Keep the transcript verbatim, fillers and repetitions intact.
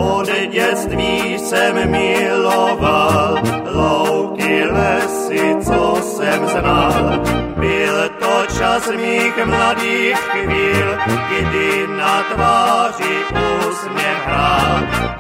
Od dětství jsem miloval louky, lesy, co jsem znal. Byl to čas mých mladých chvíl, kdy na tváři úsměv hrál.